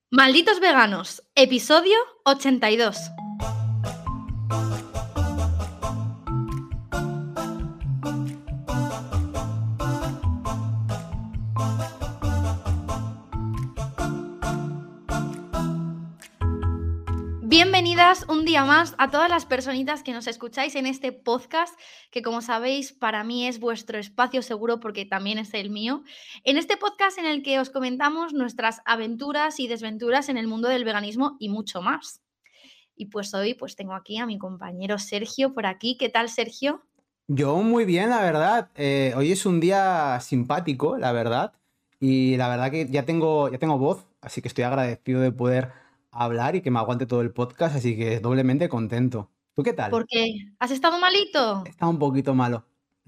Malditos veganos, episodio 82. Bienvenidas un día más a todas las personitas que nos escucháis en este podcast, que como sabéis para mí es vuestro espacio seguro porque también es el mío. En este podcast en el que os comentamos nuestras aventuras y desventuras en el mundo del veganismo y mucho más. Y pues hoy pues tengo aquí a mi compañero Sergio por aquí. ¿Qué tal, Sergio? Yo muy bien, la verdad. Hoy es un día simpático, la verdad. Y la verdad que ya tengo voz, así que estoy agradecido de poder hablar y que me aguante todo el podcast, así que doblemente contento. ¿Tú qué tal? ¿Por qué? ¿Has estado malito? Está un poquito malo.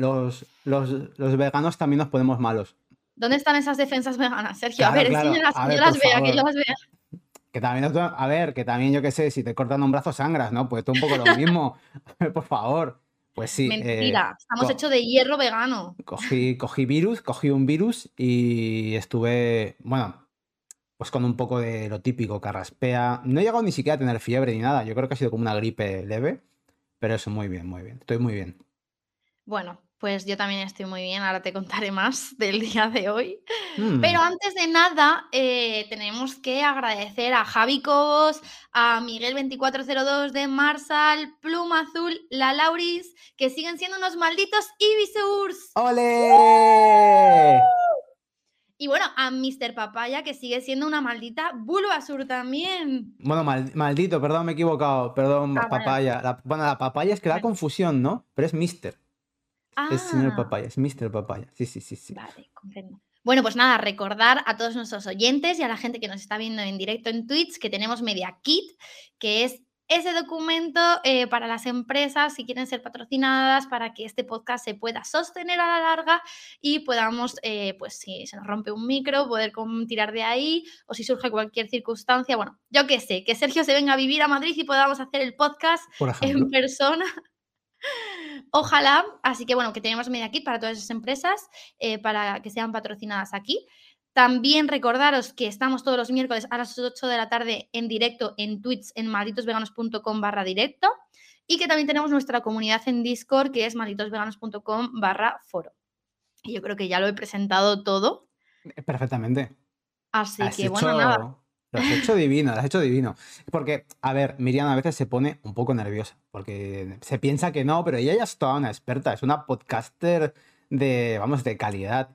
Los veganos también nos ponemos malos. ¿Dónde están esas defensas veganas, Sergio? A Claro, ver, claro. enséñalas, A que yo ver, por las vea, que yo favor. las vea. Que también, a ver, que también yo qué sé, si te cortan un brazo sangras, ¿no? Pues tú un poco lo mismo. Por favor. Pues sí, Mentira, estamos hechos de hierro vegano. cogí un virus y estuve, bueno, pues con un poco de lo típico, carraspea. No he llegado ni siquiera a tener fiebre ni nada. Yo creo que ha sido como una gripe leve, pero eso muy bien, muy bien. Estoy muy bien. Bueno, pues yo también estoy muy bien, ahora te contaré más del día de hoy. Mm, Pero antes de nada, tenemos que agradecer a Javi Cobos, a Miguel2402 de Marsal, Pluma Azul, la Lauris, que siguen siendo unos malditos Ibisurs. ¡Ole! Y bueno, a Mr. Papaya, que sigue siendo una maldita Bulbasur también. Bueno, maldito, perdón, me he equivocado. Perdón, Ah, vale. papaya. Bueno, la papaya es que da Bueno. confusión, ¿no? Pero es Mister. Es señor Ah, papaya, es Mister Papaya. Sí, sí, sí, sí. vale, comprendo. Bueno, pues nada, recordar a todos nuestros oyentes y a la gente que nos está viendo en directo en Twitch que tenemos Media Kit, que es ese documento para las empresas si quieren ser patrocinadas, para que este podcast se pueda sostener a la larga y podamos, pues si se nos rompe un micro, poder tirar de ahí o si surge cualquier circunstancia, bueno, yo qué sé, que Sergio se venga a vivir a Madrid y podamos hacer el podcast Por en ejemplo. persona. Ojalá, así que bueno, que tenemos Media Kit para todas esas empresas, para que sean patrocinadas aquí. También recordaros que estamos todos los miércoles a las 8 de la tarde en directo en Twitch en malditosveganos.com/directo y que también tenemos nuestra comunidad en Discord que es malditosveganos.com/foro. Y yo creo que ya lo he presentado todo, Perfectamente. así Has que bueno, nada. hecho. Lo has hecho divino, lo has hecho divino. Porque, a ver, Miriam a veces se pone un poco nerviosa. Porque se piensa que no, pero ella ya es toda una experta. Es una podcaster de, vamos, de calidad.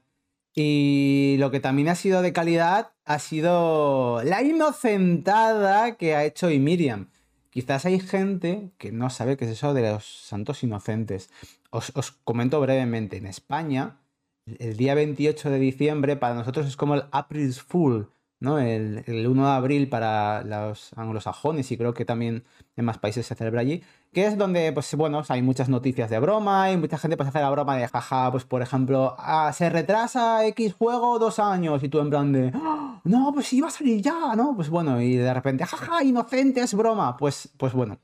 Y lo que también ha sido de calidad ha sido la inocentada que ha hecho y Miriam. Quizás hay gente que no sabe qué es eso de los santos inocentes. Os comento brevemente. En España, el día 28 de diciembre para nosotros es como el April's Fool, ¿no? El 1 de abril para los anglosajones y creo que también en más países se celebra allí, que es donde, pues bueno, hay muchas noticias de broma y mucha gente pues hace la broma de jaja, pues por ejemplo, se retrasa X juego 2 años y tú en plan de, "¡Ah! No, pues iba a salir ya, ¿no? Pues bueno, y de repente, jaja, inocente, es broma. Pues bueno,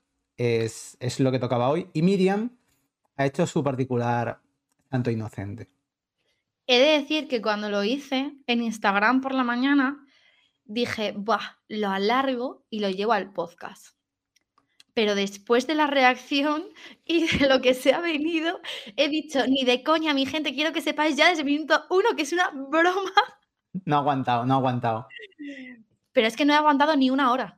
es lo que tocaba hoy. Y Miriam ha hecho su particular tanto inocente. He de decir que cuando lo hice en Instagram por la mañana, dije, buah, lo alargo y lo llevo al podcast. Pero después de la reacción y de lo que se ha venido, he dicho, ni de coña, mi gente, quiero que sepáis ya desde el minuto 1 que es una broma. No ha aguantado, no ha aguantado. Pero es que no he aguantado ni una hora,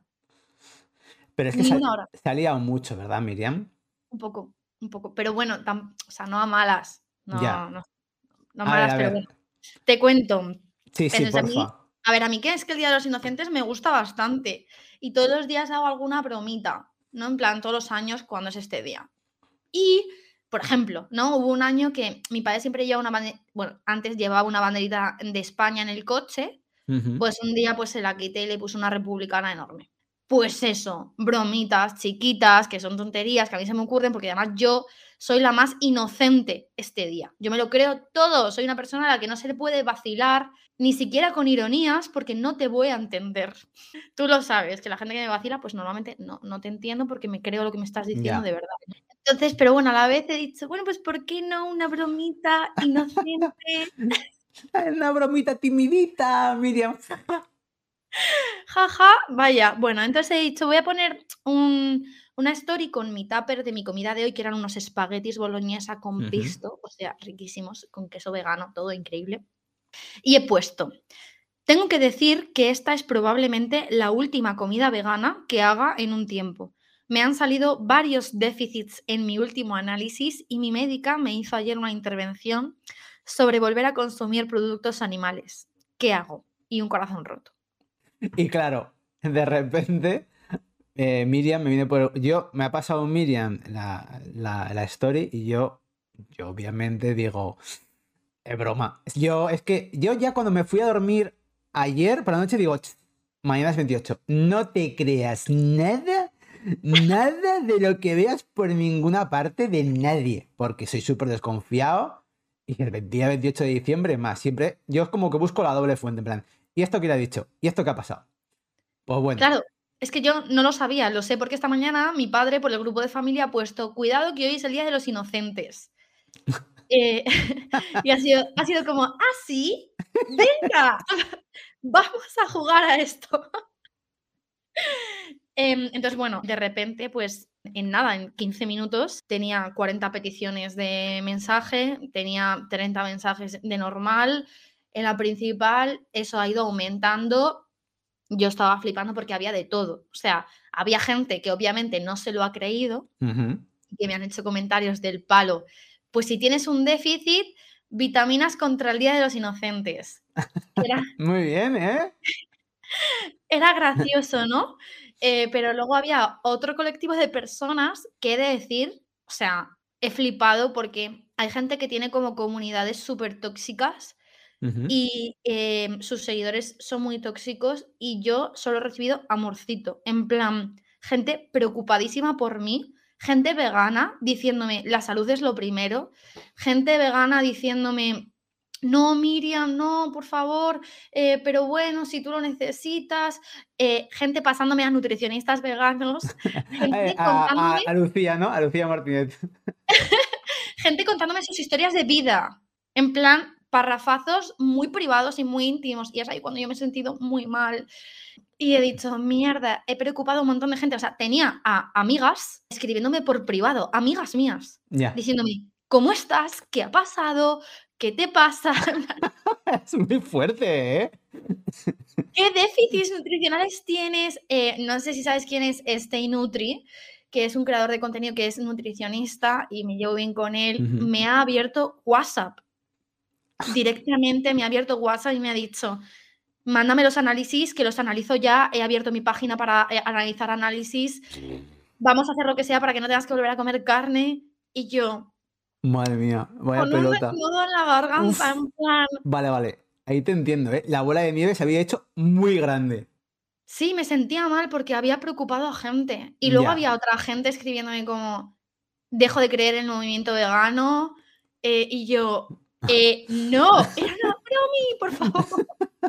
Pero es que ni una hora. se ha liado mucho, ¿verdad, Miriam? Un poco, un poco. Pero bueno, o sea, no a malas, Ya. no A ver, malas, a pero ver. bueno. Te cuento. Sí, sí, Entonces, porfa. a ver, a mí que es que el Día de los Inocentes me gusta bastante. Y todos los días hago alguna bromita, ¿no? En plan, todos los años cuando es este día. Y, por ejemplo, ¿no? Hubo un año que mi padre siempre lleva una banderita, bueno, antes llevaba una banderita de España en el coche, Ujú. pues un día pues se la quité y le puse una republicana enorme. Pues eso, bromitas chiquitas, que son tonterías que a mí se me ocurren, porque además yo soy la más inocente este día. Yo me lo creo todo, soy una persona a la que no se le puede vacilar, ni siquiera con ironías, porque no te voy a entender. Tú lo sabes, que la gente que me vacila, pues normalmente no te entiendo porque me creo lo que me estás diciendo Ya. de verdad. Entonces, pero bueno, a la vez he dicho, bueno, pues ¿por qué no una bromita inocente? Una bromita timidita, Miriam. Jaja, vaya. Bueno, entonces he dicho, voy a poner una story con mi tupper de mi comida de hoy, que eran unos espaguetis boloñesa con Ujú. pesto, o sea, riquísimos, con queso vegano, todo increíble. Y he puesto, tengo que decir que esta es probablemente la última comida vegana que haga en un tiempo. Me han salido varios déficits en mi último análisis y mi médica me hizo ayer una intervención sobre volver a consumir productos animales. ¿Qué hago? Y un corazón roto. Y claro, de repente Miriam me viene por... Yo, me ha pasado Miriam la story y yo obviamente digo, es broma. Es que yo ya cuando me fui a dormir ayer por la noche digo, "Ch, mañana es 28. No te creas nada, nada de lo que veas por ninguna parte de nadie, porque soy súper desconfiado y el día 28 de diciembre más, siempre, yo es como que busco la doble fuente, en plan, ¿y esto qué le ha dicho? ¿Y esto qué ha pasado? Pues bueno. Claro, es que yo no lo sabía, lo sé porque esta mañana mi padre por el grupo de familia ha puesto, cuidado que hoy es el día de los inocentes. Eh, y ha sido como, ¿ah, sí? Venga, vamos a jugar a esto. Entonces, bueno, de repente, pues en nada, en 15 minutos tenía 40 peticiones de mensaje, tenía 30 mensajes de normal. En la principal, eso ha ido aumentando. Yo estaba flipando porque había de todo. O sea, había gente que obviamente no se lo ha creído Ujú. y que me han hecho comentarios del palo. Pues si tienes un déficit, vitaminas contra el Día de los Inocentes. Era, Muy bien, ¿eh? era gracioso, ¿no? Pero luego había otro colectivo de personas que he de decir, o sea, he flipado porque hay gente que tiene como comunidades súper tóxicas Ujú. y sus seguidores son muy tóxicos y yo solo he recibido amorcito, en plan, gente preocupadísima por mí, gente vegana diciéndome la salud es lo primero, gente vegana diciéndome no, Miriam, no, por favor, pero bueno, si tú lo necesitas, gente pasándome a nutricionistas veganos, gente contándome, A Lucía, ¿no? A Lucía Martínez. gente contándome sus historias de vida, en plan, parrafazos muy privados y muy íntimos, y es ahí cuando yo me he sentido muy mal. Y he dicho: "Mierda, he preocupado a un montón de gente". O sea, tenía a amigas escribiéndome por privado, amigas mías, Ya. diciéndome: "¿Cómo estás? ¿Qué ha pasado? ¿Qué te pasa?". Es muy fuerte, ¿eh? ¿Qué déficits nutricionales tienes? No sé si sabes quién es Stay Nutri, que es un creador de contenido que es nutricionista y me llevo bien con él. Ujú. Me ha abierto WhatsApp. Directamente me ha abierto WhatsApp y me ha dicho: "Mándame los análisis, que los analizo ya. He abierto mi página para, analizar análisis. Vamos a hacer lo que sea para que no tengas que volver a comer carne". Y yo, Madre mía, vaya con un pelota. nudo en la garganta, Uf. en plan Vale, vale. Ahí te entiendo, ¿eh? La bola de nieve se había hecho muy grande. sí, me sentía mal porque había preocupado a gente. Y luego Ya. había otra gente escribiéndome como: "Dejo de creer en el movimiento vegano", y yo: no, era una bromi, por favor".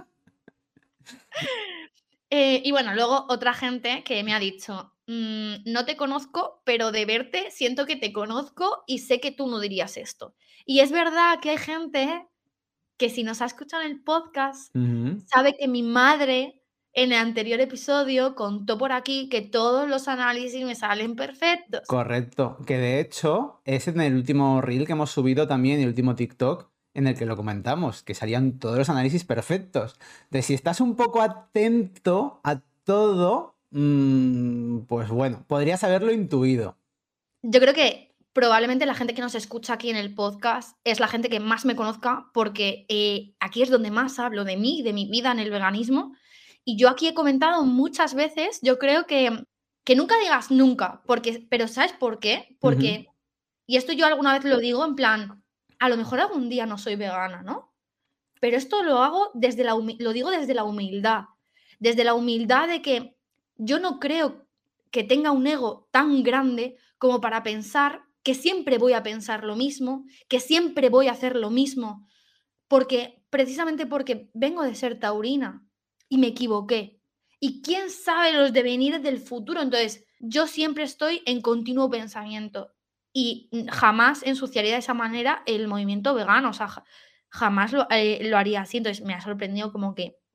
Y bueno, luego otra gente que me ha dicho: no te conozco, pero de verte siento que te conozco y sé que tú no dirías esto". Y es verdad que hay gente que si nos ha escuchado en el podcast, Ujú. sabe que mi madre en el anterior episodio contó por aquí que todos los análisis me salen perfectos. Correcto. Que de hecho es en el último reel que hemos subido también, el último TikTok, en el que lo comentamos, que salían todos los análisis perfectos. De si estás un poco atento a todo, pues bueno, podrías haberlo intuido. Yo creo que probablemente la gente que nos escucha aquí en el podcast es la gente que más me conozca, porque, aquí es donde más hablo de mí, de mi vida en el veganismo. Y yo aquí he comentado muchas veces, yo creo que nunca digas nunca, porque pero ¿sabes por qué? Ujú. Porque y esto yo alguna vez lo digo en plan, a lo mejor algún día no soy vegana, ¿no? Pero esto lo hago desde lo digo desde la humildad de que yo no creo que tenga un ego tan grande como para pensar que siempre voy a pensar lo mismo, que siempre voy a hacer lo mismo, porque precisamente porque vengo de ser taurina y me equivoqué. Y quién sabe los devenires del futuro. Entonces, yo siempre estoy en continuo pensamiento y jamás ensuciaría de esa manera el movimiento vegano. O sea, jamás lo haría así. Entonces, me ha sorprendido como que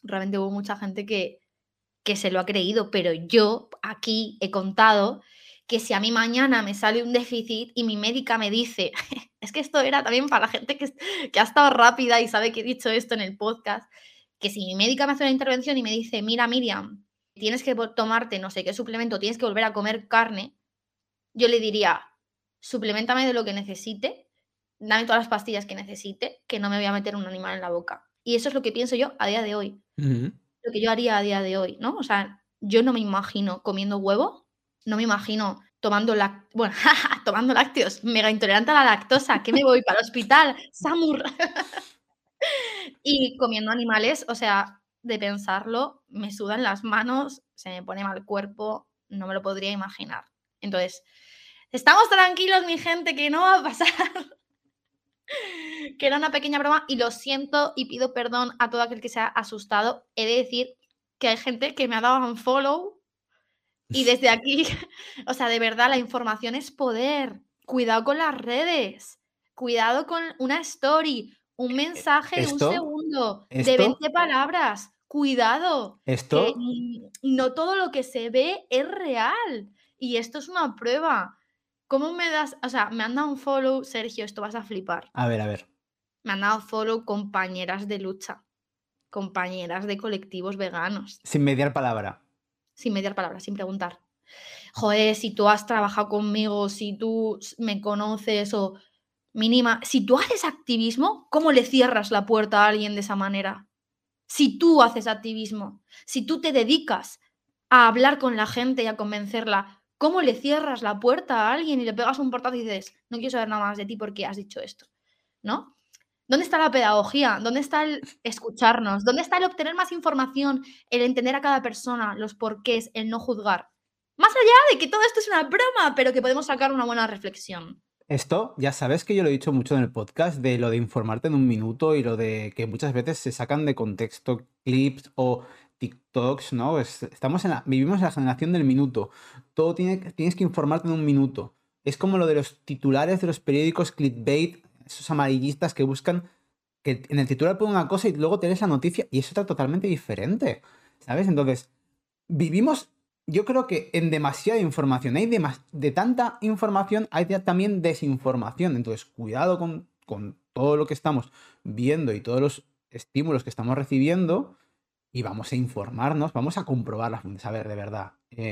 realmente hubo mucha gente que se lo ha creído, pero yo aquí he contado que si a mí mañana me sale un déficit y mi médica me dice, es que esto era también para la gente que ha estado rápida y sabe que he dicho esto en el podcast, que si mi médica me hace una intervención y me dice, mira Miriam, tienes que tomarte no sé qué suplemento, tienes que volver a comer carne, yo le diría, suplementame de lo que necesite, dame todas las pastillas que necesite, que no me voy a meter un animal en la boca. Y eso es lo que pienso yo a día de hoy. Ujú. Lo que yo haría a día de hoy, ¿no? O sea, yo no me imagino comiendo huevo, no me imagino tomando bueno, tomando lácteos, mega intolerante a la lactosa, ¿qué me voy para el hospital? Samur. Y comiendo animales, o sea, de pensarlo, me sudan las manos, se me pone mal el cuerpo, no me lo podría imaginar. Entonces, estamos tranquilos, mi gente, que no va a pasar. Que era una pequeña broma y lo siento y pido perdón a todo aquel que se ha asustado. He de decir que hay gente que me ha dado un follow y desde aquí, o sea, de verdad, la información es poder. Cuidado con las redes, cuidado con una story, un mensaje de un Esto, segundo, de esto, 20 palabras. Cuidado, que esto, no todo lo que se ve es real. Y esto es una prueba. ¿Cómo me das? O sea, me han dado un follow, Sergio, esto vas a flipar. a ver, Me han dado follow compañeras de lucha, compañeras de colectivos veganos, sin mediar palabra. sin mediar palabras, sin preguntar. Joder, si tú has trabajado conmigo, si tú me conoces o mínima, si tú haces activismo, ¿cómo le cierras la puerta a alguien de esa manera? Si tú haces activismo, si tú te dedicas a hablar con la gente y a convencerla, ¿cómo le cierras la puerta a alguien y le pegas un portazo y dices, no quiero saber nada más de ti porque has dicho esto? ¿No? ¿Dónde está la pedagogía? ¿Dónde está el escucharnos? ¿Dónde está el obtener más información, el entender a cada persona, los porqués, el no juzgar? Más allá de que todo esto es una broma, pero que podemos sacar una buena reflexión. Esto, ya sabes que yo lo he dicho mucho en el podcast, de lo de informarte en un minuto y lo de que muchas veces se sacan de contexto clips o TikToks, ¿no? Vivimos en la generación del minuto. Tienes que informarte en un minuto. Es como lo de los titulares de los periódicos clickbait, esos amarillistas que buscan que en el titular pone una cosa y luego te lees la noticia y es otra totalmente diferente, ¿sabes? Entonces, vivimos, yo creo que en demasiada información. De tanta información hay también desinformación. Entonces, cuidado con todo lo que estamos viendo y todos los estímulos que estamos recibiendo y vamos a informarnos, vamos a comprobar las fuentes. A ver, de verdad.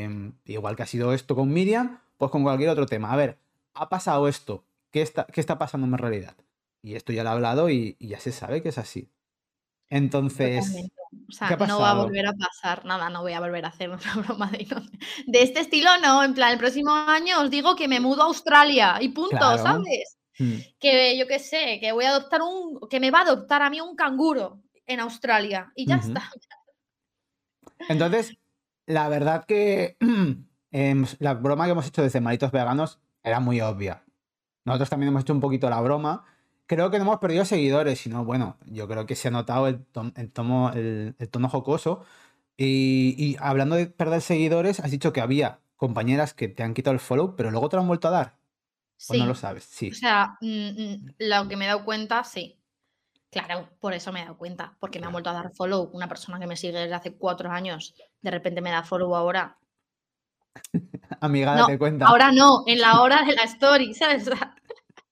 Igual que ha sido esto con Miriam, pues con cualquier otro tema. A ver, ha pasado esto. ¿Qué está pasando en realidad? Y esto ya lo he hablado y ya se sabe que es así. Entonces, Totalmente. O ¿qué sea, ha no va a pasado? volver a pasar nada, no voy a volver a hacer una broma de este estilo, no, en plan, el próximo año os digo que me mudo a Australia y punto, Claro. ¿sabes? Mm. Que yo qué sé, que voy a adoptar que me va a adoptar a mí un canguro en Australia y ya Ujú. está. Entonces, la verdad que la broma que hemos hecho desde Malitos Veganos era muy obvia. Nosotros también hemos hecho un poquito la broma. Creo que no hemos perdido seguidores, sino bueno, yo creo que se ha notado el tono jocoso. Y hablando de perder seguidores, has dicho que había compañeras que te han quitado el follow, pero luego te lo han vuelto a dar. ¿O no lo Sí, sabes? o Sí. sea, lo que me he dado cuenta, sí. Claro, por eso me he dado cuenta, porque me han Claro. vuelto a dar follow. Una persona que me sigue desde hace 4 años, de repente me da follow ahora. Amiga, No, date cuenta. ahora no, en la hora de la story, ¿sabes? O sea,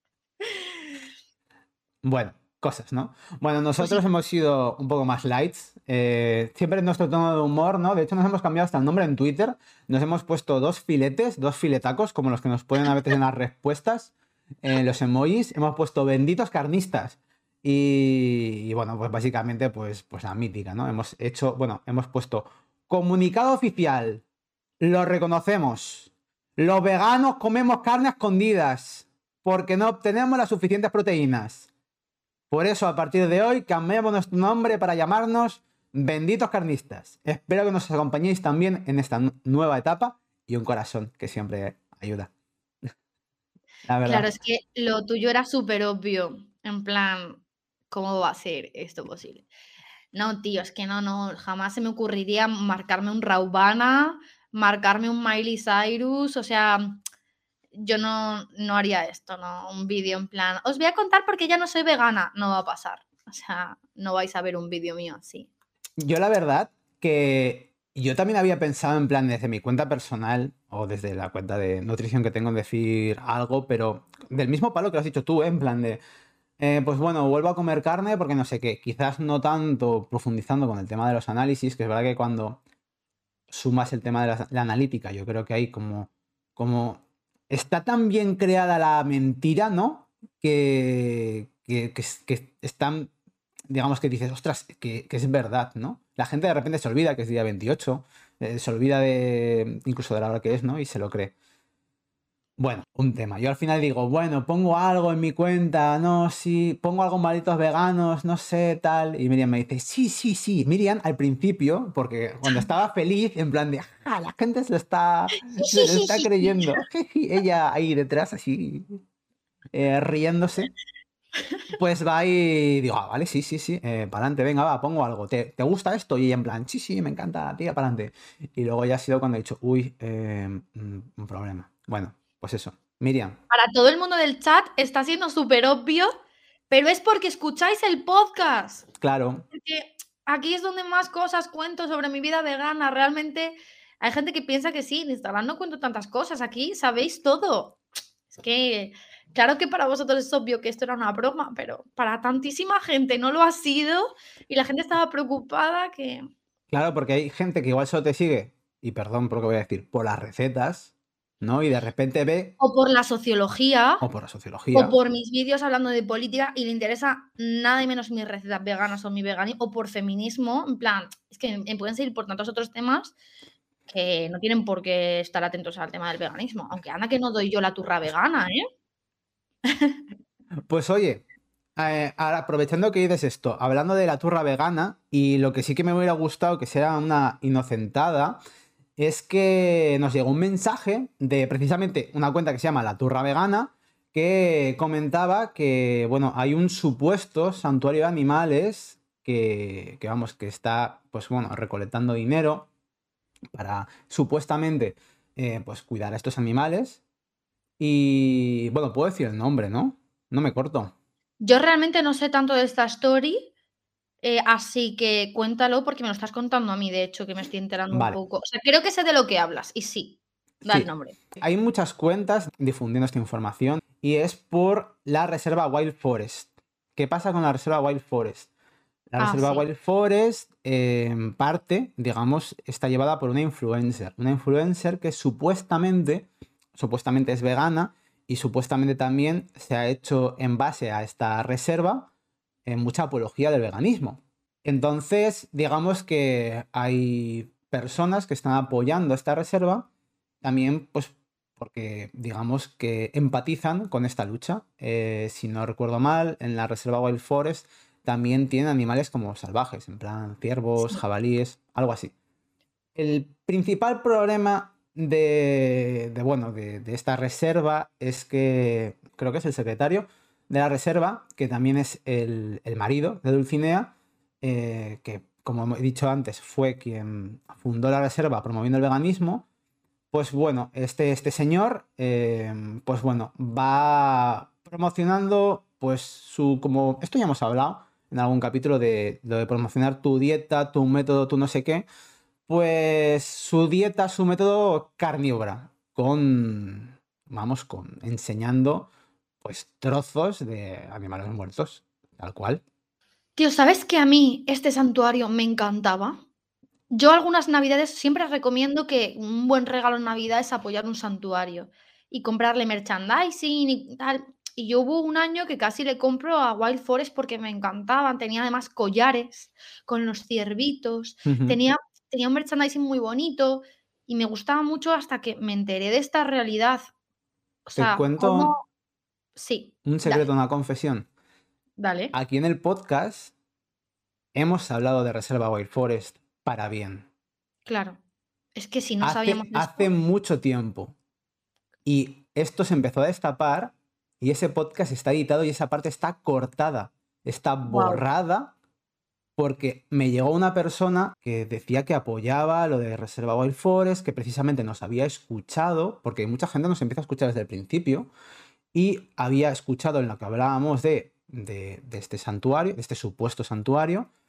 Bueno, cosas, ¿no? Bueno, nosotros cositas. hemos sido un poco más lights. Siempre en nuestro tono de humor, ¿no? De hecho, nos hemos cambiado hasta el nombre en Twitter. Nos hemos puesto dos filetes, dos filetacos, como los que nos ponen a veces en las respuestas, los emojis. Hemos puesto benditos carnistas. Y bueno, pues básicamente, pues la mítica, ¿no? Hemos puesto comunicado oficial. Lo reconocemos. Los veganos comemos carne a escondidas porque no obtenemos las suficientes proteínas. Por eso, a partir de hoy, cambiamos nuestro nombre para llamarnos Benditos Carnistas. Espero que nos acompañéis también en esta nueva etapa y un corazón que siempre ayuda. La Claro, verdad. es que lo tuyo era súper obvio, en plan, ¿cómo va a ser esto posible? No, tío, es que no, jamás se me ocurriría marcarme un Raubana, marcarme un Miley Cyrus, o sea, yo no haría esto, ¿no? Un vídeo en plan, os voy a contar porque ya no soy vegana, no va a pasar. O sea, no vais a ver un vídeo mío así. Yo la verdad que yo también había pensado en plan desde mi cuenta personal o desde la cuenta de nutrición que tengo en decir algo, pero del mismo palo que lo has dicho tú, ¿eh? En plan de, pues bueno, vuelvo a comer carne porque no sé qué. Quizás no tanto profundizando con el tema de los análisis, que es verdad que cuando sumas el tema de la analítica, yo creo que hay como está tan bien creada la mentira, ¿no? Que están, digamos que dices, ostras, que es verdad, ¿no? La gente de repente se olvida que es día 28, se olvida de incluso de la hora que es, ¿no? Y se lo cree. Bueno, un tema. Yo al final digo, bueno, pongo algo en mi cuenta, no, sí, pongo algo malitos veganos, no sé, tal. Y Miriam me dice, sí, sí, sí. Miriam al principio, porque cuando estaba feliz, en plan de, la gente se lo está creyendo. Ella ahí detrás, así, riéndose. Pues va y digo, vale, sí, sí, sí, para adelante, venga, va, pongo algo. ¿Te gusta esto? Y ella en plan, sí, sí, me encanta, tira para adelante. Y luego ya ha sido cuando he dicho, uy, un problema. Bueno, pues eso. Miriam, Para todo el mundo del chat está siendo súper obvio, pero es porque escucháis el podcast. claro, Porque aquí es donde más cosas cuento sobre mi vida vegana. Realmente hay gente que piensa que sí, en Instagram no cuento tantas cosas. Aquí sabéis todo. Es que, claro que para vosotros es obvio que esto era una broma, pero para tantísima gente no lo ha sido y la gente estaba preocupada que... claro, porque hay gente que igual solo te sigue, y perdón por lo que voy a decir, por las recetas, ¿no? Y de repente ve, O por la sociología, o por la o sociología, por mis vídeos hablando de política y le interesa nada y menos mis recetas veganas o mi veganismo, o por feminismo, en plan, es que me pueden seguir por tantos otros temas que no tienen por qué estar atentos al tema del veganismo, aunque anda que no doy yo la turra vegana, ¿eh? pues oye, ahora aprovechando que dices esto, hablando de la turra vegana, y lo que sí que me hubiera gustado que sea una inocentada, es que nos llegó un mensaje de precisamente una cuenta que se llama La Turra Vegana, que comentaba que, bueno, hay un supuesto santuario de animales que vamos, que está, pues bueno, recolectando dinero para supuestamente, pues cuidar a estos animales. Y, bueno, puedo decir el nombre, ¿no? No me corto. Yo realmente no sé tanto de esta story, así que cuéntalo porque me lo estás contando a mí, de hecho, que me estoy enterando un Vale, poco. O sea, creo que sé de lo que hablas y sí, da el sí. nombre. Hay muchas cuentas difundiendo esta información y es por la reserva Wild Forest. ¿Qué pasa con la reserva Wild Forest? La Ah, reserva sí. Wild Forest, en parte, digamos, está llevada por una influencer. Una influencer que supuestamente es vegana y supuestamente también se ha hecho en base a esta reserva mucha apología del veganismo. Entonces, digamos que hay personas que están apoyando esta reserva también, pues, porque digamos que empatizan con esta lucha. Si no recuerdo mal, en la reserva Wild Forest también tienen animales como salvajes, en plan ciervos, Sí. jabalíes, algo así. El principal problema bueno, de esta reserva es que creo que es el secretario de la reserva, que también es el marido de Dulcinea, que como he dicho antes fue quien fundó la reserva promoviendo el veganismo. Pues bueno, este señor, pues bueno, va promocionando, pues como esto ya hemos hablado en algún capítulo de lo de promocionar tu dieta, tu método, tu no sé qué, pues su dieta, su método carnívora, enseñando, pues trozos de animales muertos, tal cual. Tío, ¿sabes que a mí este santuario me encantaba? Yo algunas navidades siempre recomiendo que un buen regalo en Navidad es apoyar un santuario y comprarle merchandising y tal. Y yo hubo un año que casi le compro a Wild Forest porque me encantaban. Tenía además collares con los ciervitos, Ujú. tenía un merchandising muy bonito y me gustaba mucho hasta que me enteré de esta realidad. O Te sea, cómo... cuento Sí, un secreto, dale, una confesión. dale. Aquí en el podcast hemos hablado de Reserva Wild Forest para bien. Claro. Es que si no sabíamos Hace esto... mucho tiempo. Y esto se empezó a destapar y ese podcast está editado y esa parte está cortada, está Wow. borrada porque me llegó una persona que decía que apoyaba lo de Reserva Wild Forest, que precisamente nos había escuchado, porque mucha gente nos empieza a escuchar desde el principio, y había escuchado en lo que hablábamos de este santuario, de este supuesto santuario,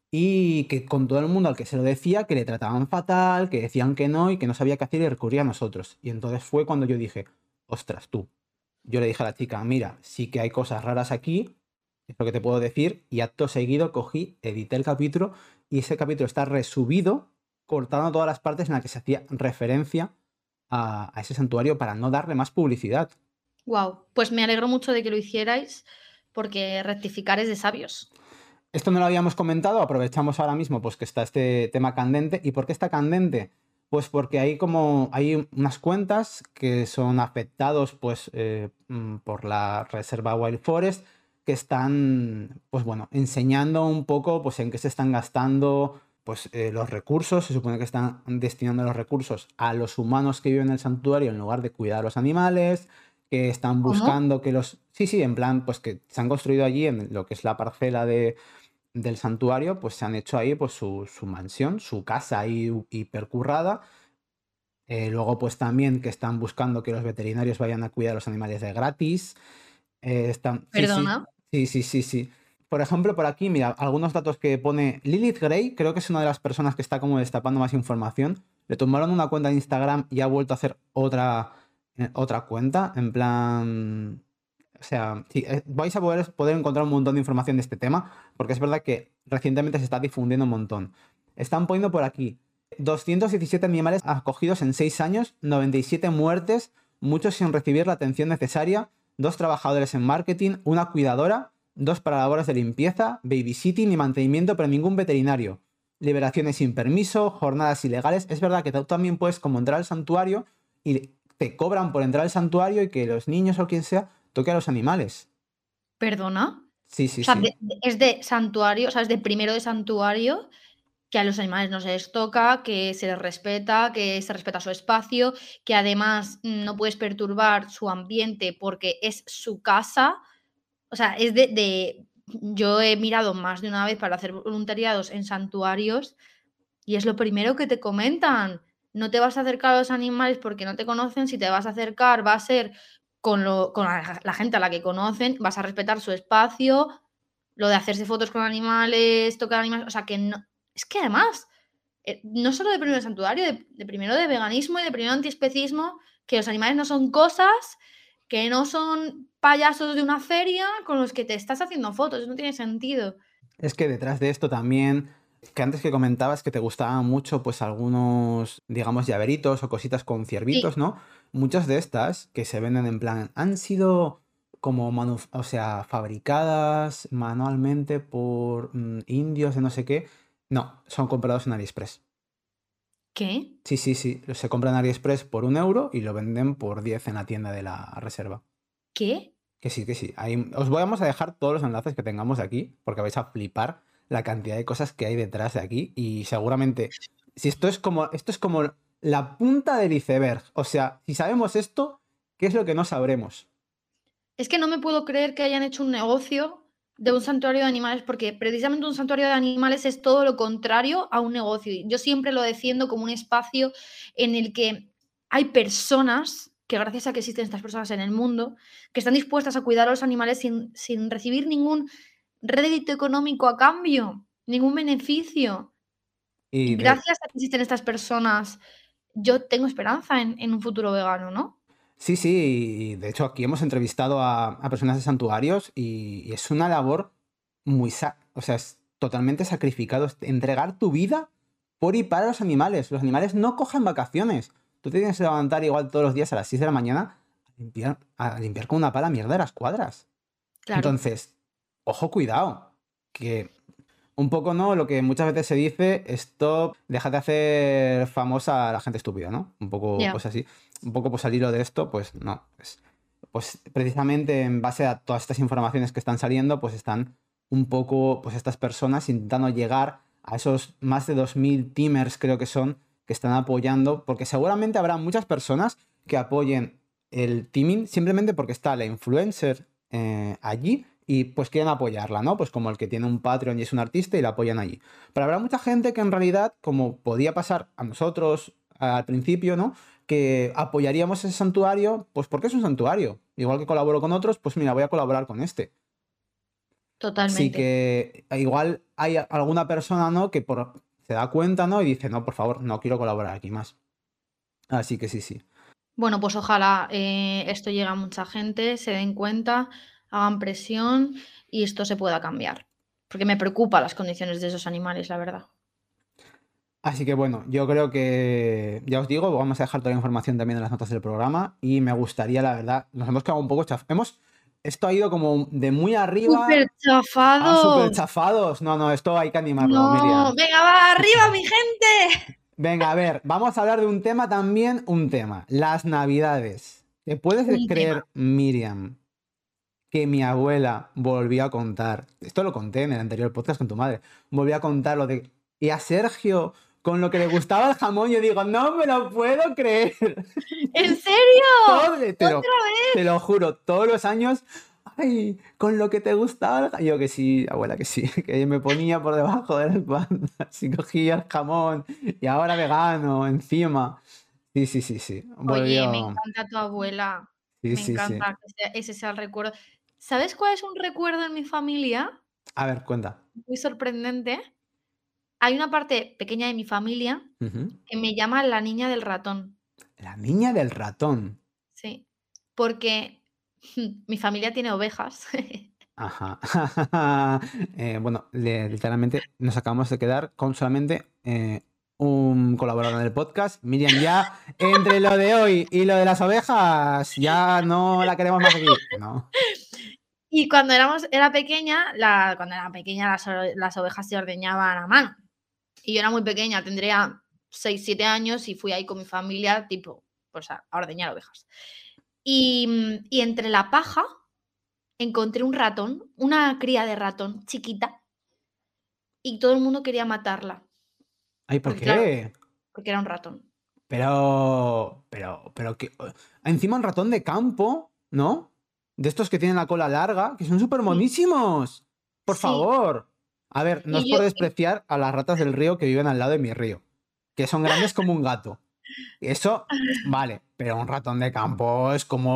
y que con todo el mundo al que se lo decía, que le trataban fatal, que decían que no y que no sabía qué hacer y recurría a nosotros. Y entonces fue cuando yo dije, ostras, tú. Yo le dije a la chica, mira, sí que hay cosas raras aquí, es lo que te puedo decir, y acto seguido cogí, edité el capítulo y ese capítulo está resubido, cortando todas las partes en las que se hacía referencia a ese santuario para no darle más publicidad. Wow, pues me alegro mucho de que lo hicierais, porque rectificar es de sabios. Esto no lo habíamos comentado, aprovechamos ahora mismo pues que está este tema candente. ¿Y por qué está candente? Pues porque hay unas cuentas que son afectados pues por la reserva Wild Forest que están pues bueno, enseñando un poco pues en qué se están gastando pues los recursos. Se supone que están destinando los recursos a los humanos que viven en el santuario en lugar de cuidar a los animales, que están ¿Cómo? buscando que los... Sí, sí, en plan, pues que se han construido allí en lo que es la parcela del santuario, pues se han hecho ahí pues su mansión, su casa ahí hipercurrada. Luego pues también que están buscando que los veterinarios vayan a cuidar a los animales de gratis. Sí, sí, Perdona. sí, sí, sí, sí. Por ejemplo, por aquí, mira, algunos datos que pone Lilith Gray, creo que es una de las personas que está como destapando más información. Le tumbaron una cuenta de Instagram y ha vuelto a hacer otra cuenta, en plan... O sea, sí, vais a poder encontrar un montón de información de este tema, porque es verdad que recientemente se está difundiendo un montón. Están poniendo por aquí 217 animales acogidos en 6 años, 97 muertes, muchos sin recibir la atención necesaria, 2 trabajadores en marketing, una cuidadora, 2 para labores de limpieza, babysitting y mantenimiento, pero ningún veterinario. Liberaciones sin permiso, jornadas ilegales. Es verdad que tú también puedes como entrar al santuario y te cobran por entrar al santuario y que los niños o quien sea toque a los animales. ¿Perdona? Sí, O sí, sea, sí. es de santuario, o sea, es de primero de santuario, que a los animales no se les toca, que se les respeta, que se respeta su espacio, que además no puedes perturbar su ambiente porque es su casa. O sea, es yo he mirado más de una vez para hacer voluntariados en santuarios y es lo primero que te comentan. No te vas a acercar a los animales porque no te conocen. Si te vas a acercar, va a ser con la gente a la que conocen, vas a respetar su espacio, lo de hacerse fotos con animales, tocar animales, o sea, que no. Es que además, no solo de primero de santuario, de primero de veganismo y de primero antiespecismo, que los animales no son cosas, que no son payasos de una feria con los que te estás haciendo fotos, no tiene sentido. Es que detrás de esto también, que antes que comentabas que te gustaban mucho, pues algunos, digamos, llaveritos o cositas con Sí, ciervitos, ¿no? Muchas de estas que se venden en plan, han sido como, o sea, fabricadas manualmente por indios de no sé qué. No, son comprados en AliExpress. ¿qué? Sí, sí, sí. Se compran en AliExpress por 1 € y lo venden por 10 en la tienda de la reserva. ¿Qué? Que sí, que sí. Vamos a dejar todos los enlaces que tengamos de aquí, porque vais a flipar la cantidad de cosas que hay detrás de aquí. Y seguramente, si esto es como la punta del iceberg. O sea, si sabemos esto, ¿qué es lo que no sabremos? Es que no me puedo creer que hayan hecho un negocio de un santuario de animales, porque precisamente un santuario de animales es todo lo contrario a un negocio. Y yo siempre lo defiendo como un espacio en el que hay personas, que gracias a que existen estas personas en el mundo, que están dispuestas a cuidar a los animales sin recibir ningún rédito económico a cambio, ningún beneficio. Y Y de, gracias a que existen estas personas, yo tengo esperanza en un futuro vegano, ¿no? sí, sí, y de hecho aquí hemos entrevistado a personas de santuarios y es una labor o sea, es totalmente sacrificado. Es entregar tu vida por y para los animales. Los animales no cogen vacaciones. Tú te tienes que levantar igual todos los días a las 6 de la mañana a limpiar con una pala mierda de las cuadras. Claro, Entonces, ojo, cuidado, que un poco, ¿no? Lo que muchas veces se dice, esto deja de hacer famosa a la gente estúpida, ¿no? Un poco, ya. pues así. Un poco, pues al hilo de esto, pues no. Pues precisamente en base a todas estas informaciones que están saliendo, pues están un poco, pues estas personas intentando llegar a esos más de 2000 teamers, creo que son, que están apoyando, porque seguramente habrá muchas personas que apoyen el teaming simplemente porque está la influencer allí y pues quieren apoyarla, ¿no? Pues como el que tiene un Patreon y es un artista y la apoyan allí. Pero habrá mucha gente que en realidad, como podía pasar a nosotros al principio, ¿no? Que apoyaríamos ese santuario, pues porque es un santuario. Igual que colaboro con otros, pues mira, voy a colaborar con este. Así Totalmente. que igual hay alguna persona, ¿no? Que se da cuenta, ¿no? Y dice, no, por favor, no quiero colaborar aquí más. Así que sí, sí. Bueno, pues ojalá esto llegue a mucha gente, se den cuenta, hagan presión y esto se pueda cambiar. Porque me preocupan las condiciones de esos animales, la verdad. Así que bueno, yo creo que, ya os digo, vamos a dejar toda la información también en las notas del programa y me gustaría, la verdad, nos hemos quedado un poco esto ha ido como de muy ¡Súper arriba a súper chafados! chafados. No, no, esto hay que animarlo, No, Miriam. venga, va, arriba, mi gente. Venga, a ver, vamos a hablar de un tema también, un tema, las Navidades. ¿Te puedes Un tema. creer, Miriam, que mi abuela volvió a contar, esto lo conté en el anterior podcast con tu madre, volvió a contar lo de, y a Sergio, con lo que le gustaba el jamón, yo digo, no me lo puedo creer. ¿En serio? Todo, ¿Otra te vez? lo juro, todos los años, ay, con lo que te gustaba el Yo que sí, abuela, que sí, que me ponía por debajo de la espalda, si cogía el jamón, y ahora vegano, encima. Sí, sí, sí, sí, Oye, me volvió, encanta tu abuela. sí, Me sí, sí. encanta que ese sea el recuerdo. ¿Sabes cuál es un recuerdo en mi familia? A ver, cuenta. Muy sorprendente. Hay una parte pequeña de mi familia Ujú. que me llama la niña del ratón. La niña del ratón. Sí, porque mi familia tiene ovejas. Ajá. Bueno, literalmente nos acabamos de quedar con solamente un colaborador del podcast. Miriam, ya entre lo de hoy y lo de las ovejas, ya no la queremos más aquí. No. Y cuando era pequeña, cuando era pequeña las ovejas se ordeñaban a mano. Y yo era muy pequeña, tendría 6 7 años y fui ahí con mi familia, tipo, pues a ordeñar ovejas. Y entre la paja encontré un ratón, una cría de ratón chiquita, y todo el mundo quería matarla, Ay, ¿por porque claro, qué? porque era un ratón. Pero que encima un ratón de campo, ¿no? De estos que tienen la cola larga, que son súper Sí, monísimos. Por sí. favor. A ver, no es Y yo por despreciar a las ratas del río que viven al lado de mi río, que son grandes como un gato. Eso, vale, pero un ratón de campo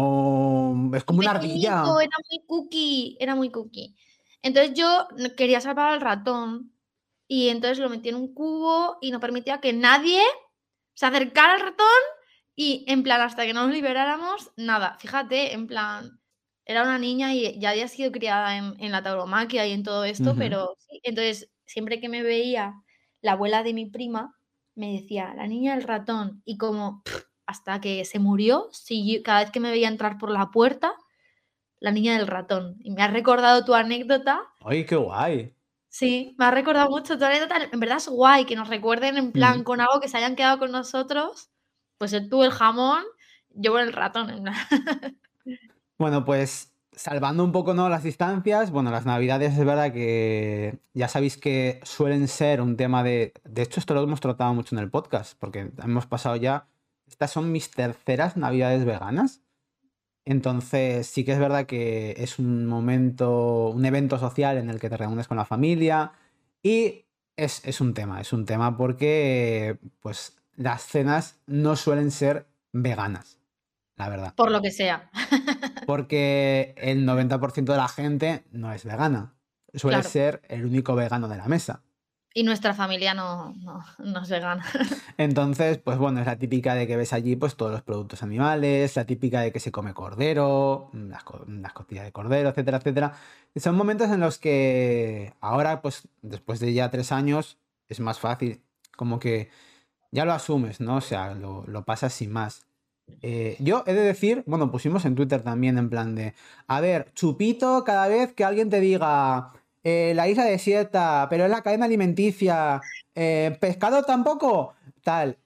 es como una pequeñito, ardilla. era muy cookie, era muy cookie. Entonces yo quería salvar al ratón y entonces lo metí en un cubo y no permitía que nadie se acercara al ratón y en plan hasta que no nos liberáramos, nada. Fíjate, en plan, era una niña y ya había sido criada en la tauromaquia y en todo esto, Ujú. pero sí, entonces siempre que me veía la abuela de mi prima, me decía: "La niña del ratón", y como hasta que se murió, siguió cada vez que me veía entrar por la puerta, la niña del ratón. Y me has recordado tu anécdota. Ay, qué guay. Sí, me ha recordado mucho tu anécdota. En verdad es guay que nos recuerden en plan Mm. con algo que se hayan quedado con nosotros, pues tú el jamón, yo con el ratón, en plan. Bueno, pues salvando un poco, ¿no?, las distancias, bueno, las navidades es verdad que ya sabéis que suelen ser un tema de hecho, esto lo hemos tratado mucho en el podcast, porque hemos pasado ya, estas son mis terceras navidades veganas. Entonces, sí que es verdad que es un momento, un evento social en el que te reúnes con la familia y es un tema porque, pues, las cenas no suelen ser veganas, la verdad. Por lo que sea. Porque el 90% de la gente no es vegana. Suele Claro. ser el único vegano de la mesa. Y nuestra familia no es vegana. Entonces, pues bueno, es la típica de que ves allí pues todos los productos animales, la típica de que se come cordero, las costillas de cordero, etcétera, etcétera. Y son momentos en los que ahora, pues después de ya 3 años, es más fácil, como que ya lo asumes, ¿no? O sea, lo pasas sin más. Yo he de decir, bueno, pusimos en Twitter también en plan de, a ver, chupito cada vez que alguien te diga, la isla desierta, pero es la cadena alimenticia, pescado tampoco, tal.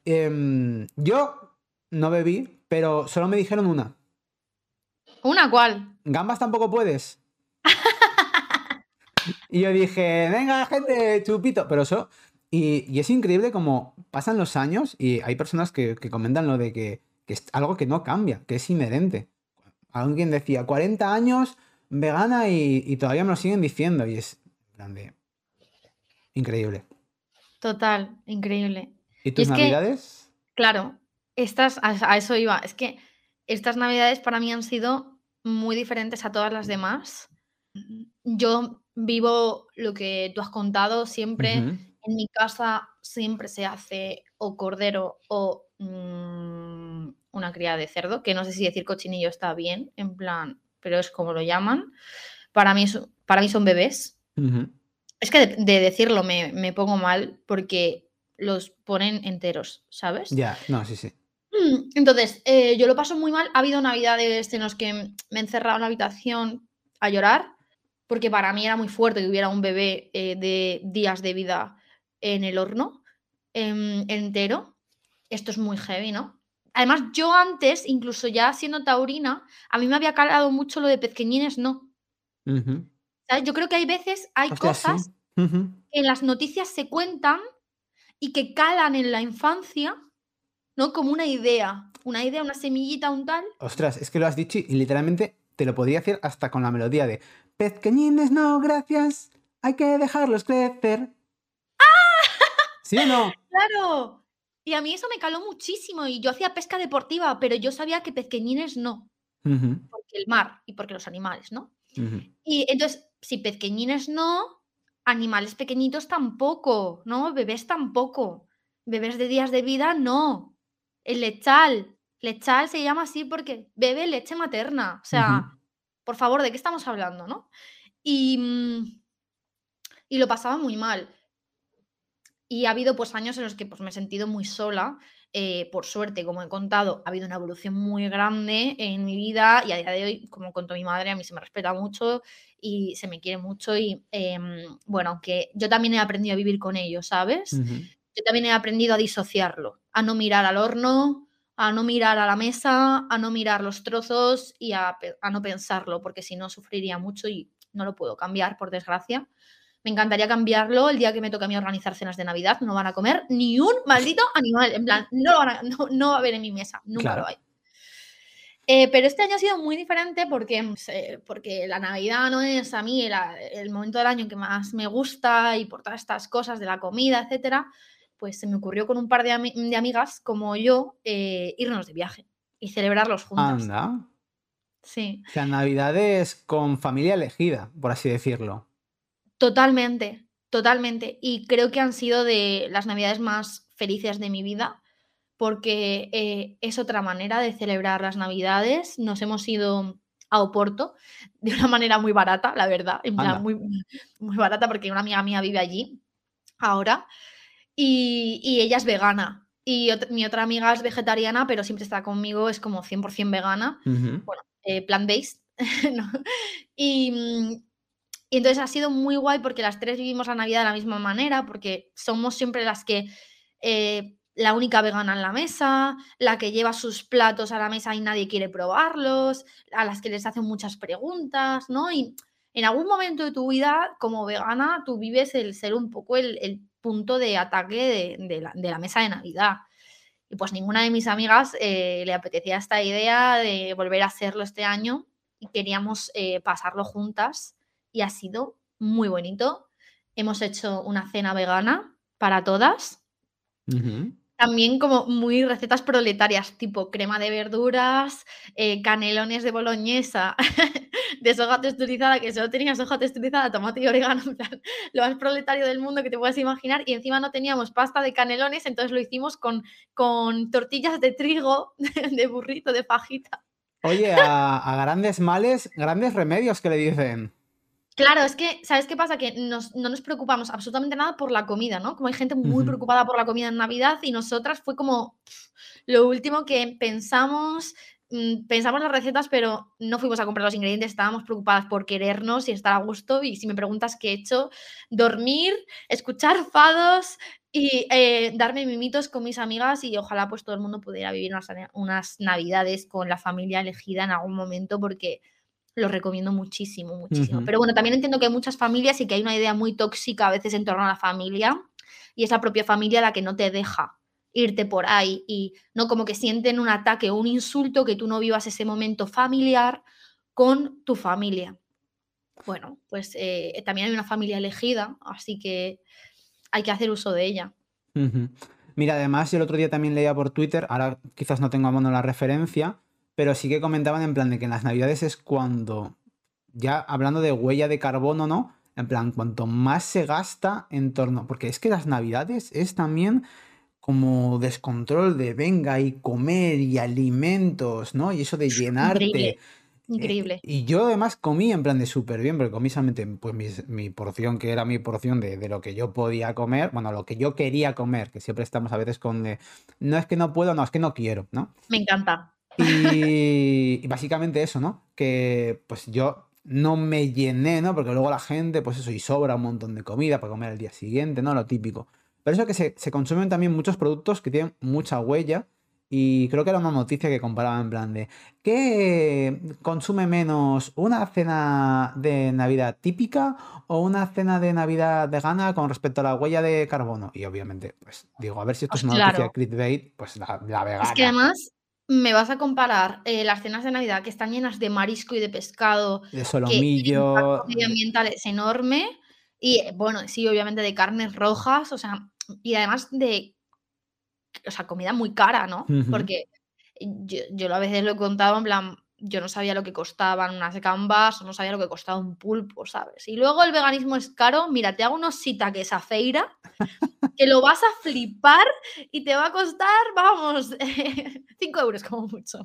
Yo no bebí, pero solo me dijeron una. ¿Una cuál? Gambas tampoco puedes. Y yo dije, venga, gente, chupito. Pero eso. Y es increíble como pasan los años y hay personas que comentan lo de que es algo que no cambia, que es inherente. Alguien decía 40 años vegana y todavía me lo siguen diciendo. Y es grande. Increíble. Total, increíble. ¿Y Y tus es que, navidades? claro, estas a eso iba. Es que estas navidades para mí han sido muy diferentes a todas las demás. Yo vivo lo que tú has contado siempre. Ujú. En mi casa siempre se hace o cordero o una cría de cerdo, que no sé si decir cochinillo está bien, en plan, pero es como lo llaman. Para mí son bebés. Ujú. Es que de decirlo me pongo mal porque los ponen enteros, ¿sabes? Ya, no, sí, sí. Entonces, yo lo paso muy mal. Ha habido navidades en los que me he encerrado en la habitación a llorar, porque para mí era muy fuerte que hubiera un bebé, de días de vida en el horno, entero. Esto es muy heavy, ¿no? Además, yo antes, incluso ya siendo taurina, a mí me había calado mucho lo de pequeñines no, Ujú. ¿sabes? Yo creo que hay veces, hay Ostras, sí. cosas Ujú. que en las noticias se cuentan y que calan en la infancia, ¿no? Como una idea, una semillita, un tal. Ostras, es que lo has dicho y literalmente te lo podría hacer hasta con la melodía de Pequeñines, no, gracias, hay que dejarlos crecer. ¿Sí o no? ¡Claro! Y a mí eso me caló muchísimo, y yo hacía pesca deportiva, pero yo sabía que pequeñines no, Ujú, porque el mar y porque los animales, ¿no? ujú, Y entonces, si pequeñines no, animales pequeñitos tampoco, ¿no? Bebés tampoco. Bebés de días de vida, no. El lechal, lechal se llama así porque bebe leche materna. O ujú. sea, por favor, ¿de qué estamos hablando, no? Y, y lo pasaba muy mal. Y ha habido, pues, años en los que, pues, me he sentido muy sola. Por suerte, como he contado, ha habido una evolución muy grande en mi vida y a día de hoy, como contó mi madre, a mí se me respeta mucho y se me quiere mucho y, bueno, aunque yo también he aprendido a vivir con ello, ¿sabes? Ujú. Yo también he aprendido a disociarlo, a no mirar al horno, a no mirar a la mesa, a no mirar los trozos y a no pensarlo, porque si no sufriría mucho y no lo puedo cambiar, por desgracia. Me encantaría cambiarlo el día que me toque a mí organizar cenas de Navidad. No van a comer ni un maldito animal. En plan, no lo van a, no va a haber en mi mesa. Nunca lo Claro. hay. Pero este año ha sido muy diferente porque, porque la Navidad no es a mí el momento del año que más me gusta y por todas estas cosas de la comida, etcétera, pues se me ocurrió con un par de amigas como yo irnos de viaje y celebrarlos juntas. Anda. Sí. O sea, navidades con familia elegida, por así decirlo. Totalmente, totalmente. Y creo que han sido de las navidades más felices de mi vida, porque, es otra manera de celebrar las navidades. Nos hemos ido a Oporto de una manera muy barata, la verdad, en plan Anda. muy barata, porque una amiga mía vive allí ahora, y ella es vegana. Y mi otra amiga es vegetariana, pero siempre está conmigo, es como 100% vegana. Ujú, Bueno, plant-based, ¿no? Y, y entonces ha sido muy guay porque las 3 vivimos la Navidad de la misma manera, porque somos siempre las que, la única vegana en la mesa, la que lleva sus platos a la mesa y nadie quiere probarlos, a las que les hacen muchas preguntas, ¿no? Y en algún momento de tu vida, como vegana, tú vives el ser un poco el punto de ataque de la mesa de Navidad. Y pues ninguna de mis amigas, le apetecía esta idea de volver a hacerlo este año y queríamos, pasarlo juntas y ha sido muy bonito. Hemos hecho una cena vegana para todas, ujú. también como muy recetas proletarias, tipo crema de verduras, canelones de boloñesa, de soja texturizada, que solo tenía soja texturizada, tomate y orégano, en plan, lo más proletario del mundo que te puedas imaginar, y encima no teníamos pasta de canelones, entonces lo hicimos con tortillas de trigo, de burrito, de fajita. Oye, a grandes males, grandes remedios que le dicen. Claro, es que, ¿sabes qué pasa? Que no nos preocupamos absolutamente nada por la comida, ¿no? Como hay gente muy Ujú. preocupada por la comida en Navidad y nosotras fue como lo último que pensamos, pensamos las recetas, pero no fuimos a comprar los ingredientes, estábamos preocupadas por querernos y estar a gusto. Y si me preguntas qué he hecho, dormir, escuchar fados y darme mimitos con mis amigas y ojalá pues todo el mundo pudiera vivir unas navidades con la familia elegida en algún momento porque lo recomiendo muchísimo, muchísimo. Ujú, Pero bueno, también entiendo que hay muchas familias y que hay una idea muy tóxica a veces en torno a la familia, y es la propia familia la que no te deja irte por ahí y no como que sienten un ataque o un insulto que tú no vivas ese momento familiar con tu familia. Bueno, pues también hay una familia elegida, así que hay que hacer uso de ella. ujú. Mira, además, yo el otro día también leía por Twitter, ahora quizás no tengo a mano la referencia, pero sí que comentaban en plan de que en las navidades es cuando, ya hablando de huella de carbono, ¿no? En plan, cuanto más se gasta en torno, porque es que las navidades es también como descontrol de venga y comer y alimentos, ¿no? Y eso de Increíble, llenarte. increíble. Y yo además comí en plan de súper bien, porque comí solamente pues mi porción, que era mi porción de lo que yo podía comer, bueno, lo que yo quería comer, que siempre estamos a veces con no es que no puedo, no, es que no quiero, ¿no? Me encanta. Y básicamente eso, ¿no? Que pues yo no me llené, ¿no? Porque luego la gente, pues eso, y sobra un montón de comida para comer el día siguiente, ¿no? Lo típico. Pero eso que se consumen también muchos productos que tienen mucha huella. Y creo que era una noticia que comparaba en plan de ¿qué consume menos una cena de Navidad típica o una cena de Navidad vegana con respecto a la huella de carbono? Y obviamente, pues digo, a ver si esto es una noticia de Claro. clickbait, pues la Es que vegana. además me vas a comparar, las cenas de Navidad que están llenas de marisco y de pescado, De que el impacto solomillo. medioambiental es enorme y, bueno, sí, obviamente de carnes rojas, o sea, y además de, o sea, comida muy cara, ¿no? Ujú. Porque yo a veces lo he contado en plan, yo no sabía lo que costaban unas gambas, o no sabía lo que costaba un pulpo, ¿sabes? Y luego el veganismo es caro, mira, te hago unos shiitakes a feira que lo vas a flipar y te va a costar, vamos, 5 euros como mucho.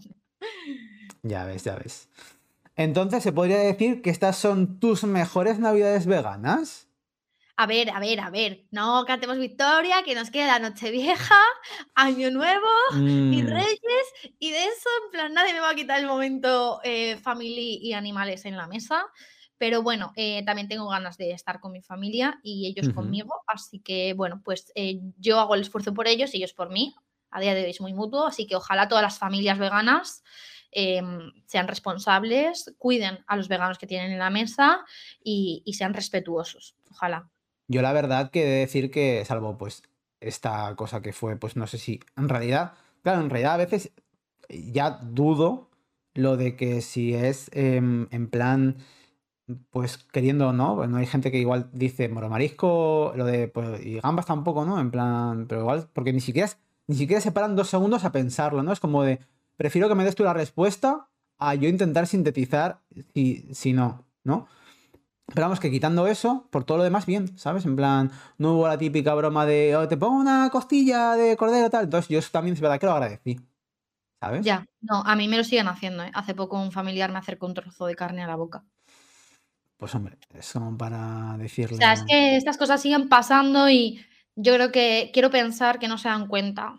Ya ves, ya ves. Entonces, ¿se podría decir que estas son tus mejores navidades veganas? A ver, a ver, a ver, no cantemos victoria, que nos queda Nochevieja, Año Nuevo y Mm, Reyes, y de eso, en plan, nadie me va a quitar el momento family y animales en la mesa. Pero bueno, también tengo ganas de estar con mi familia y ellos ujú. conmigo, así que bueno, pues yo hago el esfuerzo por ellos y ellos por mí. A día de hoy es muy mutuo, así que ojalá todas las familias veganas sean responsables, cuiden a los veganos que tienen en la mesa y sean respetuosos. Ojalá. Yo la verdad que he de decir que, salvo pues esta cosa que fue, pues no sé si, en realidad, claro, en realidad a veces ya dudo lo de que si es en plan, pues queriendo o no, bueno, hay gente que igual dice moromarisco, lo de, pues, y gambas tampoco, ¿no? En plan, pero igual, porque ni siquiera se paran 2 segundos a pensarlo, ¿no? Es como de, prefiero que me des tú la respuesta a yo intentar sintetizar si no, ¿no? Pero vamos, que quitando eso, por todo lo demás, bien, ¿sabes? En plan, no hubo la típica broma de, "Oh, te pongo una costilla de cordero tal". Entonces yo eso también es verdad que lo agradecí, ¿sabes? Ya, no, a mí me lo siguen haciendo, ¿eh? Hace poco un familiar me acercó un trozo de carne a la boca. Pues hombre, es como para O sea, es decirle. que estas cosas siguen pasando y yo creo que quiero pensar que no se dan cuenta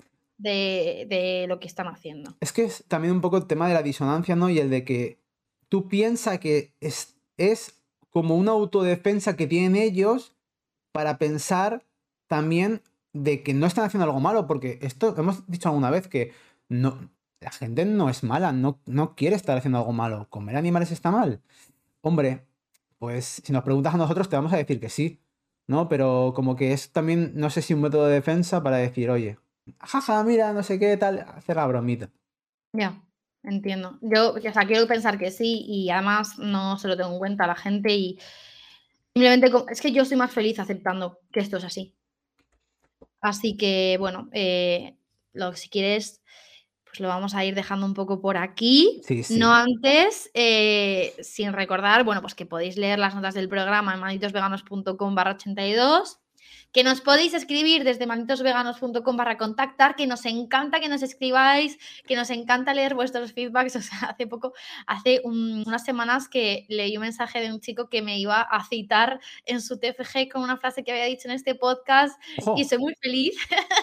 de lo que están haciendo. Es que es también un poco el tema de la disonancia, ¿no? Y el de que tú piensas que es como una autodefensa que tienen ellos para pensar también de que no están haciendo algo malo, porque esto hemos dicho alguna vez que no, la gente no es mala, no quiere estar haciendo algo malo. ¿Comer animales está mal? Hombre, pues si nos preguntas a nosotros te vamos a decir que sí, ¿no? Pero como que es también, no sé si un método de defensa para decir, oye, jaja, mira, no sé qué tal, hacer la bromita. Ya, entiendo. Yo, o sea, quiero pensar que sí y además no se lo tengo en cuenta a la gente y simplemente es que yo soy más feliz aceptando que esto es así. Así que, bueno, si quieres, pues lo vamos a ir dejando un poco por aquí. Sí, No sí. antes, sin recordar, bueno, pues que podéis leer las notas del programa en malditosveganos.com/82, que nos podéis escribir desde malditosveganos.com/contactar, que nos encanta que nos escribáis, que nos encanta leer vuestros feedbacks. O sea, hace unas semanas que leí un mensaje de un chico que me iba a citar en su TFG con una frase que había dicho en este podcast y ¡Ojo! soy muy feliz.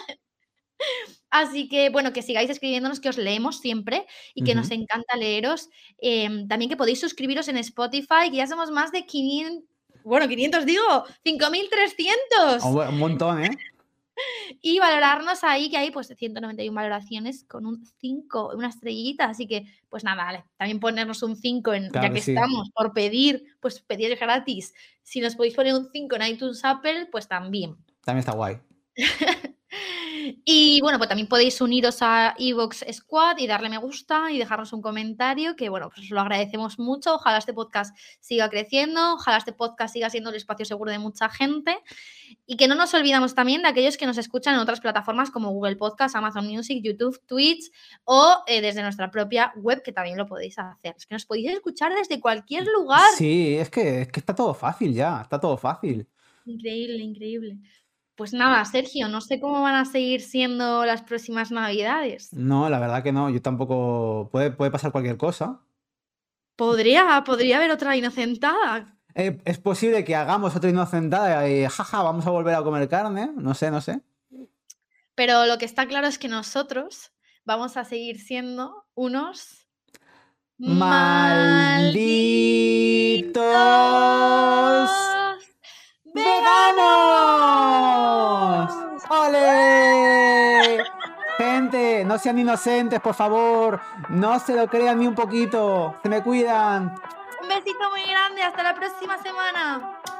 Así que, bueno, que sigáis escribiéndonos, que os leemos siempre y que nos Ujú. encanta leeros. También que podéis suscribiros en Spotify, que ya somos más de 500, bueno, 500 digo, 5.300. Un montón, ¿eh? Y valorarnos ahí, que hay pues 191 valoraciones con un 5, una estrellita. Así que, pues nada, vale, también ponernos un 5 Claro ya que que sí. estamos por pedir, pues pedir gratis. Si nos podéis poner un 5 en iTunes Apple, pues también. También está guay. Y bueno, pues también podéis uniros a Evox Squad y darle me gusta y dejarnos un comentario, que bueno, pues os lo agradecemos mucho. Ojalá este podcast siga creciendo, ojalá este podcast siga siendo el espacio seguro de mucha gente. Y que no nos olvidamos también de aquellos que nos escuchan en otras plataformas como Google Podcast, Amazon Music, YouTube, Twitch o desde nuestra propia web, que también lo podéis hacer. Es que nos podéis escuchar desde cualquier lugar. Sí, es que está todo fácil ya, está todo fácil. Increíble, increíble. Pues nada, Sergio, no sé cómo van a seguir siendo las próximas Navidades. No, la verdad que no, yo tampoco. Puede pasar cualquier cosa. Podría haber otra inocentada. Es posible que hagamos otra inocentada y jaja, vamos a volver a comer carne. No sé, no sé. Pero lo que está claro es que nosotros vamos a seguir siendo unos ¡Malditos malditos veganos! veganos. ¡Ole! Gente, no sean inocentes, por favor. No se lo crean ni un poquito. Se me cuidan. Un besito muy grande, hasta la próxima semana.